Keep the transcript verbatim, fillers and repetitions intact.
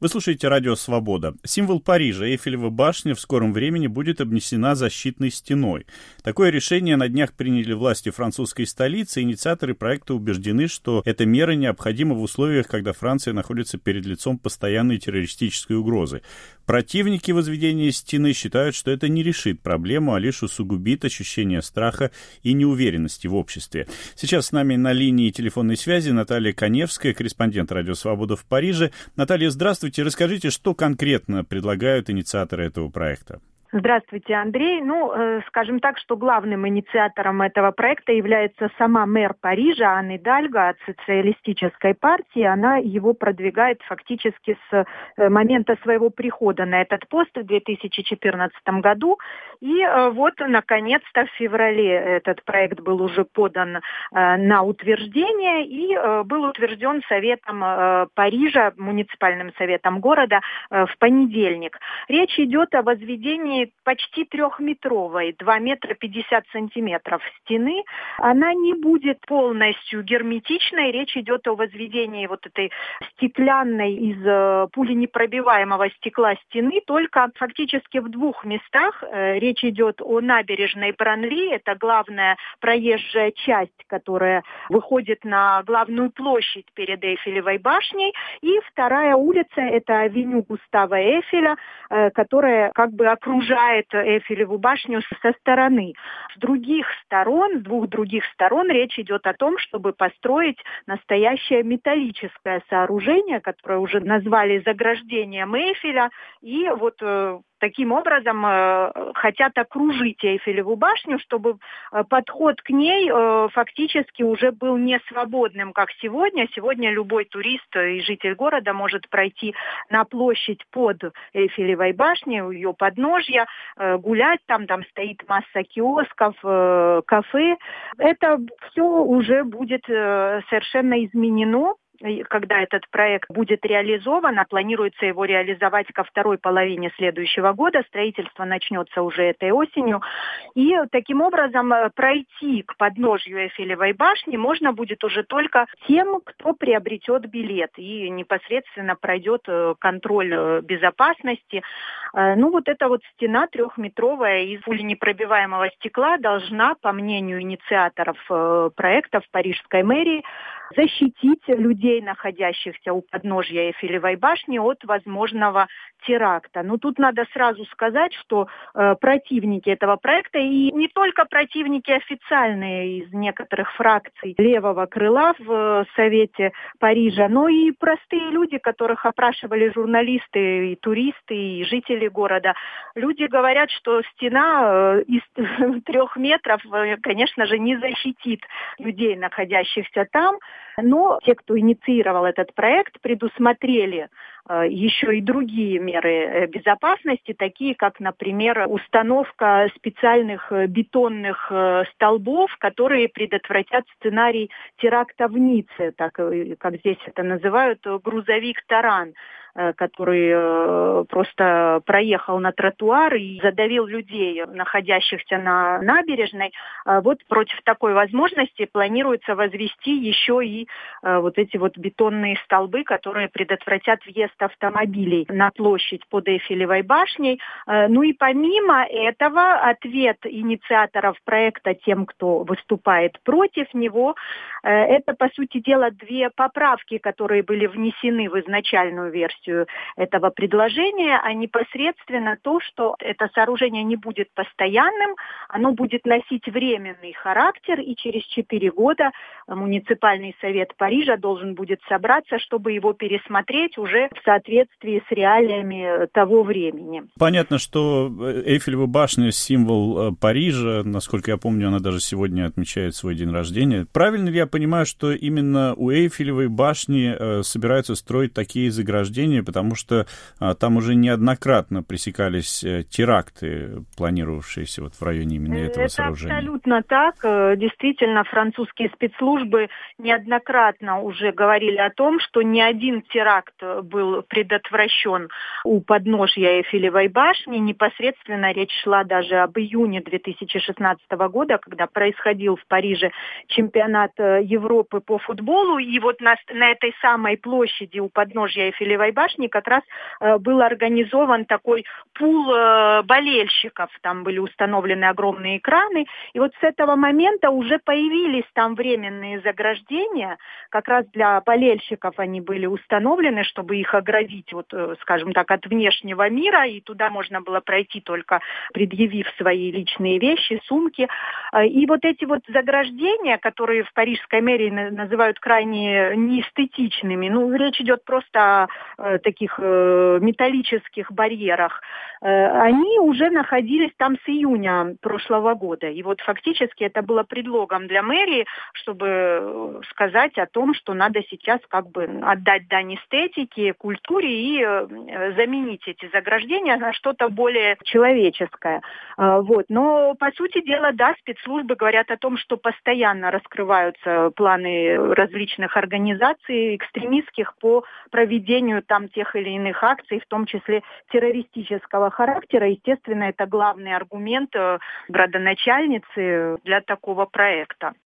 Вы слушаете радио «Свобода». Символ Парижа, Эйфелева башня, в скором времени будет обнесена защитной стеной. Такое решение на днях приняли власти французской столицы. Инициаторы проекта убеждены, что эта мера необходима в условиях, когда Франция находится перед лицом постоянной террористической угрозы. Противники возведения стены считают, что это не решит проблему, а лишь усугубит ощущение страха и неуверенности в обществе. Сейчас с нами на линии телефонной связи Наталья Каневская, корреспондент «Радио Свобода» в Париже. Наталья, здравствуйте. Расскажите, что конкретно предлагают инициаторы этого проекта? Здравствуйте, Андрей. Ну, э, скажем так, что главным инициатором этого проекта является сама мэр Парижа Анна Идальго от социалистической партии. Она его продвигает фактически с э, момента своего прихода на этот пост в две тысячи четырнадцатом году. И э, вот, наконец-то, в феврале этот проект был уже подан э, на утверждение и э, был утвержден Советом э, Парижа, муниципальным советом города, э, в понедельник. Речь идет о возведении почти трехметровой, два метра пятьдесят сантиметров стены. Она не будет полностью герметичной. Речь идет о возведении вот этой стеклянной из э, пуленепробиваемого стекла стены, только фактически в двух местах. Э, речь идет о набережной Бранли, это главная проезжая часть, которая выходит на главную площадь перед Эйфелевой башней. И вторая улица, это авеню Густава Эйфеля, э, которая как бы окружает Эйфелеву башню со стороны. С других сторон, с двух других сторон речь идет о том, чтобы построить настоящее металлическое сооружение, которое уже назвали заграждением Эйфеля, и вот э, таким образом э, хотят окружить Эйфелеву башню, чтобы э, подход к ней э, фактически уже был не свободным, как сегодня. Сегодня любой турист и житель города может пройти на площадь под Эйфелевой башней, у ее подножья, э, гулять там, там стоит масса киосков, э, кафе. Это все уже будет э, совершенно изменено. Когда этот проект будет реализован, а планируется его реализовать ко второй половине следующего года, строительство начнется уже этой осенью. И таким образом пройти к подножью Эйфелевой башни можно будет уже только тем, кто приобретет билет и непосредственно пройдет контроль безопасности. Ну вот эта вот стена трехметровая из пуленепробиваемого стекла должна, по мнению инициаторов проекта в парижской мэрии, защитить людей, находящихся у подножья Эйфелевой башни, от возможного теракта. Но тут надо сразу сказать, что э, противники этого проекта, и не только противники официальные из некоторых фракций левого крыла в э, Совете Парижа, но и простые люди, которых опрашивали журналисты, и туристы, и жители города. Люди говорят, что стена э, из трех метров, э, конечно же, не защитит людей, находящихся там. Но те, кто инициировал этот проект, предусмотрели э, еще и другие меры безопасности, такие как, например, установка специальных бетонных э, столбов, которые предотвратят сценарий теракта в Ницце, так как здесь это называют, грузовик-таран, э, который э, просто проехал на тротуар и задавил людей, находящихся на набережной. Э, вот против такой возможности планируется возвести еще и вот эти вот бетонные столбы, которые предотвратят въезд автомобилей на площадь под Эйфелевой башней. Ну и помимо этого, ответ инициаторов проекта тем, кто выступает против него, это, по сути дела, две поправки, которые были внесены в изначальную версию этого предложения, а непосредственно то, что это сооружение не будет постоянным, оно будет носить временный характер, и через четыре года муниципальный совет Парижа должен будет собраться, чтобы его пересмотреть уже в соответствии с реалиями того времени. Понятно, что Эйфелева башня — символ Парижа. Насколько я помню, она даже сегодня отмечает свой день рождения. Правильно ли я понимаю, что именно у Эйфелевой башни собираются строить такие заграждения, потому что там уже неоднократно пресекались теракты, планировавшиеся вот в районе именно этого Это сооружения? Это абсолютно так. Действительно, французские спецслужбы неоднократно уже говорили о том, что ни один теракт был предотвращен у подножья Эйфелевой башни. Непосредственно речь шла даже об июне две тысячи шестнадцатого года, когда происходил в Париже чемпионат Европы по футболу. И вот на, на этой самой площади у подножья Эйфелевой башни башни как раз был организован такой пул болельщиков. Там были установлены огромные экраны. И вот с этого момента уже появились там временные заграждения. Как раз для болельщиков они были установлены, чтобы их оградить, вот, скажем так, от внешнего мира. И туда можно было пройти только предъявив свои личные вещи, сумки. И вот эти вот заграждения, которые в парижской мэрии называют крайне неэстетичными, ну, речь идет просто о таких металлических барьерах, они уже находились там с июня прошлого года. И вот фактически это было предлогом для мэрии, чтобы сказать о том, что надо сейчас как бы отдать дань эстетике, культуре и заменить эти заграждения на что-то более человеческое. Вот. Но, по сути дела, да, спецслужбы говорят о том, что постоянно раскрываются планы различных организаций экстремистских по проведению там тех или иных акций, в том числе террористического характера. Естественно, это главный аргумент градоначальницы для такого проекта.